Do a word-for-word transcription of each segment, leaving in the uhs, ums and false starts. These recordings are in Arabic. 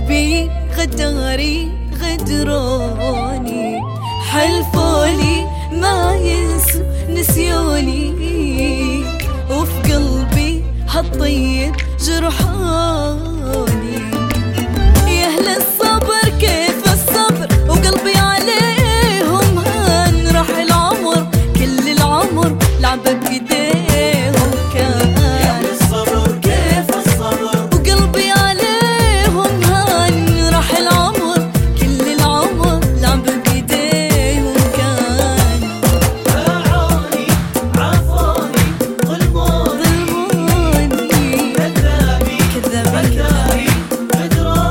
قلبي غداري غدروني، حلفولي ما ينسوا نسيوني، وفي قلبي هالطيب جرحوني. يا أهل الصبر كيف الصبر وقلبي عليهم هان، راح العمر كل العمر لعبة بإيديهم كان. يا أهل الصبر كيف الصبر وقلبي عليهم هان، راح العمر كل العمر لعبة بإيديهم كان. باعوني عافوني ظلموني ظلموني كذابي كذابي غداري غدروني.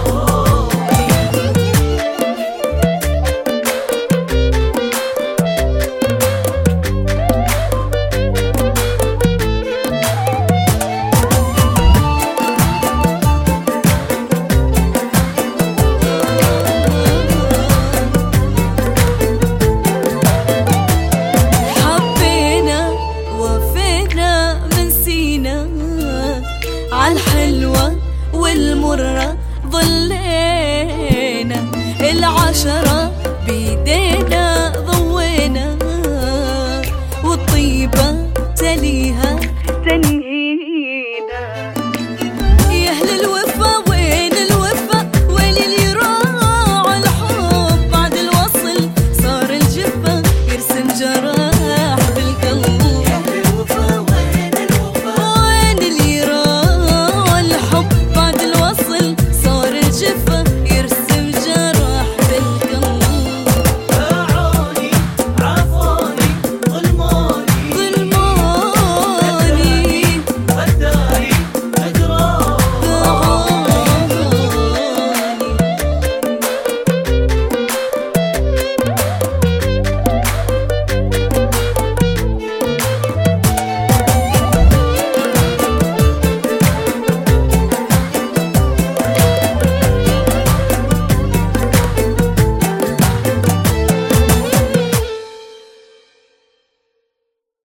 حبينا وفينا منسينا، عالحلوة والمرة ظلينا، العشرة بيدينا ضوينا، والطيبة تليها